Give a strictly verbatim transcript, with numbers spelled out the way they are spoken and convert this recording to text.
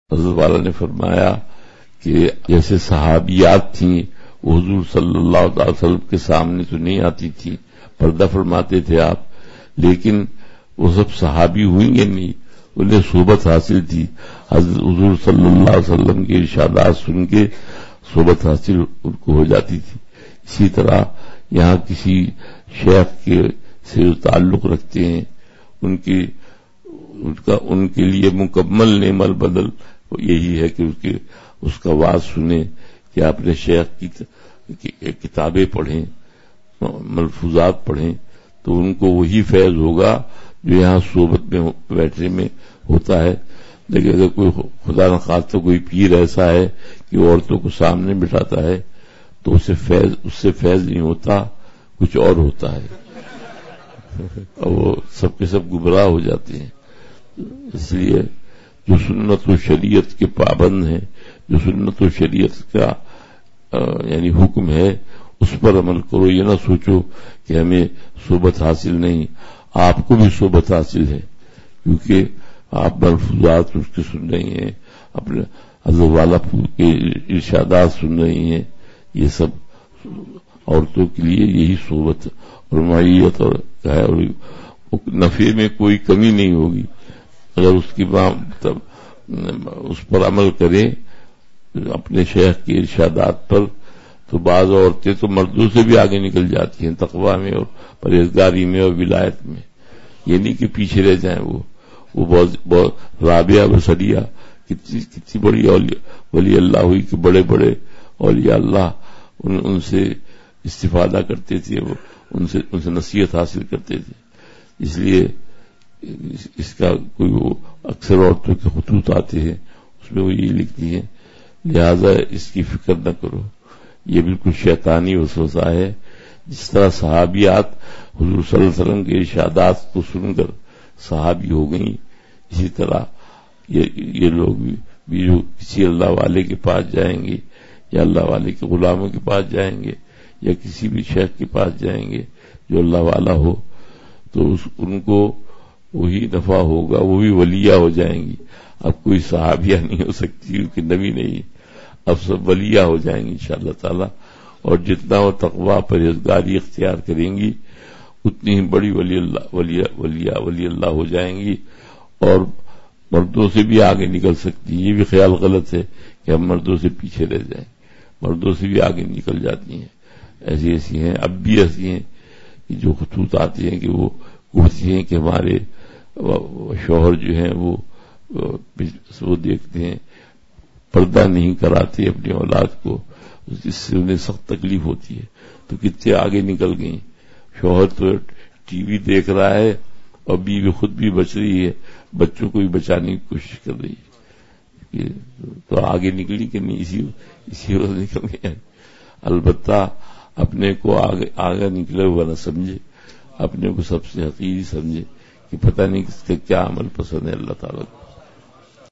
حضرت والا نے فرمایا کہ جیسے صحابیات تھیں وہ حضور صلی اللہ علیہ وسلم کے سامنے تو نہیں آتی تھی، پردہ فرماتے تھے آپ، لیکن وہ سب صحابی ہوئیں گے نہیں، انہیں صحبت حاصل تھی، حضرت حضور صلی اللہ علیہ وسلم کے ارشادات سن کے صحبت حاصل ان کو ہو جاتی تھی۔ اسی طرح یہاں کسی شیخ کے سے تعلق رکھتے ہیں، ان کی ان کا ان کے لیے مکمل نعم البدل یہی ہے کہ اس کے اس کا واز سنیں، کہ اپنے شیخ کی کتابیں پڑھیں، ملفوظات پڑھیں، تو ان کو وہی فیض ہوگا جو یہاں صحبت میں بیٹھنے میں ہوتا ہے۔ لیکن اگر کوئی خدا نخواستہ کوئی پیر ایسا ہے کہ عورتوں کو سامنے بٹھاتا ہے تو اسے فیض اس سے فیض نہیں ہوتا، کچھ اور ہوتا ہے، اور وہ سب کے سب گمراہ ہو جاتے ہیں۔ اس لیے جو سنت و شریعت کے پابند ہیں، جو سنت و شریعت کا یعنی حکم ہے، اس پر عمل کرو۔ یہ نہ سوچو کہ ہمیں صحبت حاصل نہیں، آپ کو بھی صحبت حاصل ہے، کیونکہ آپ ملفوظات اس کے سن رہی ہیں، اپنے حضرت والا کے ارشادات سن رہی ہیں، یہ سب عورتوں کے لیے یہی صحبت اور معیت اور ہے، اور نفع میں کوئی کمی نہیں ہوگی اگر اس کی اس پر عمل کریں اپنے شیخ کے ارشادات پر۔ تو بعض عورتیں تو مردوں سے بھی آگے نکل جاتی ہیں تقویٰ میں اور پرہیزگاری میں اور ولایت میں، یہ نہیں کہ پیچھے رہ جائیں۔ وہ وہ بہت بہت رابعہ بصریہ کتنی کتنی بڑی ولی اللہ ہوئی کہ بڑے بڑے اولیاء اللہ ان, ان سے استفادہ کرتے تھے، وہ ان سے ان سے نصیحت حاصل کرتے تھے۔ اس لیے اس, اس کا کوئی وہ اکثر عورتوں کے خطوط آتے ہیں، اس میں وہ یہ لکھتی ہیں، لہذا اس کی فکر نہ کرو، یہ بالکل شیطانی وسوسہ ہے۔ جس طرح صحابیات حضور صلی اللہ علیہ وسلم کے ارشادات کو سن کر صحابی ہو گئیں، اسی طرح یہ, یہ لوگ بھی, بھی جو کسی اللہ والے کے پاس جائیں گے یا اللہ والے کے غلاموں کے پاس جائیں گے یا کسی بھی شیخ کے پاس جائیں گے جو اللہ والا ہو، تو اس ان کو وہی نفع ہوگا، وہ بھی ولیہ ہو جائیں گی۔ اب کوئی صحابیہ نہیں ہو سکتی کیونکہ نبی نہیں، اب سب ولیہ ہو جائیں گی انشاءاللہ تعالی، اور جتنا وہ تقویٰ پرہیزگاری اختیار کریں گی اتنی ہی بڑی ولی اللہ ولی ولی ولی اللہ ہو جائیں گی، اور مردوں سے بھی آگے نکل سکتی۔ یہ بھی خیال غلط ہے کہ ہم مردوں سے پیچھے رہ جائیں، مردوں سے بھی آگے نکل جاتی ہیں، ایسی ایسی ہیں، اب بھی ایسی ہیں کہ جو خطوط آتی ہیں کہ وہ کہتی ہیں کہ ہمارے شوہر جو ہیں وہ وہ دیکھتے ہیں پردہ نہیں کراتے اپنی اولاد کو، اس سے انہیں سخت تکلیف ہوتی ہے، تو کتنے آگے نکل گئیں۔ شوہر تو ٹی وی دیکھ رہا ہے اور بیوی خود بھی بچ رہی ہے، بچوں کو بھی بچانے کی کوشش کر رہی ہے، تو آگے نکلی کہ نہیں، اسی اسی وقت نکل گئے۔ البتہ اپنے کو آگے آگے نکلے ہوا نہ سمجھے، اپنے کو سب سے حقیقی سمجھے کہ پتہ نہیں کس کا کیا عمل پسند ہے اللہ تعالیٰ کو۔